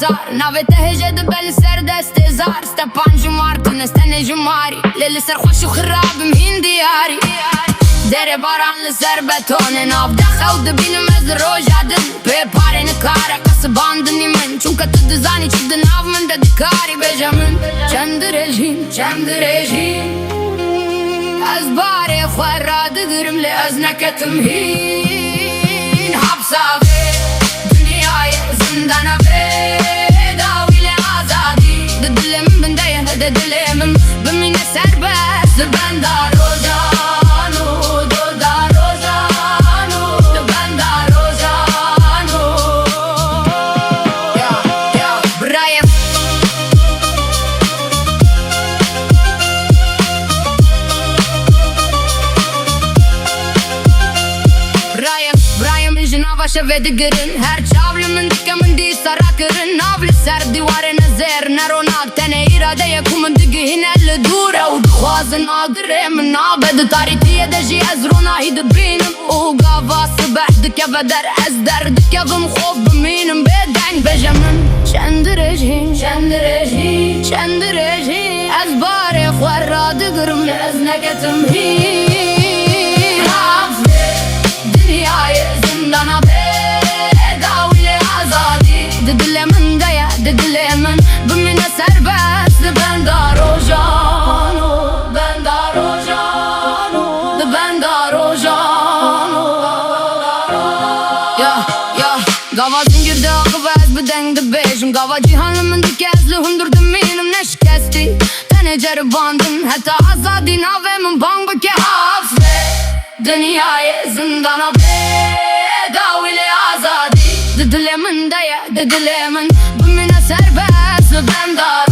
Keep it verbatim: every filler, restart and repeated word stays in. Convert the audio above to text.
car Navete heje de bel ser deste zar Stepan Jumartin estene Jumari Lili ser خوش و خرابم هین دیاری Dere baranlı ser betonen av Dekha u dibinem ez rojadin Pe pare në kare kasë bandën i men Qunka të dëzani që dënav më ndë dikari Bejamin Qëndë rejim, qëndë rejim Ez bare khwara dëgërëm le ez neketëm hin Hapsa ve, dünyayı zindana ve Davile azadi Dë dilim bëndeje, dë dilimim Bëmine serbest, dë benda rojanu Dë da rojanu, dë benda rojanu Ja, ja, brajem Brajem, brajem i zhinava shëve dëgërin Her qavlëmën dike më ndi sarakërën Navli ser diware në zerë Në ronak të ne iradeje ku më ndëgëhin e lëdure U dëkhwazën adre më nabe Dëtari tije dhe zhi ez rona hi dëbinëm U gava së besh dëke veder ez der Dëke vëm khof bëminëm bedajn Bejamin Qëndë rejhin, qëndë rejhin, qëndë rejhin Ez bare khwara dëgërëm le ez neketëm hin Hafze Dünyayı zindana be Davile azadi Dë dilemin deje, dë dilemin Bëmine serbest Dë benda rojanu Benda rojanu Dë benda rojanu Ja, ja Gava zingirde akıva ez bëdeng dë bejim Gava cihanlımın dikezli hundur dëminim ne shkesti Tene gjerë bandın Heta azadi navemin bang bëke hafze Dünyayı zindana be Davile azadi Dë dilemin deje, dë dilemin Bëmine serbest Dë benda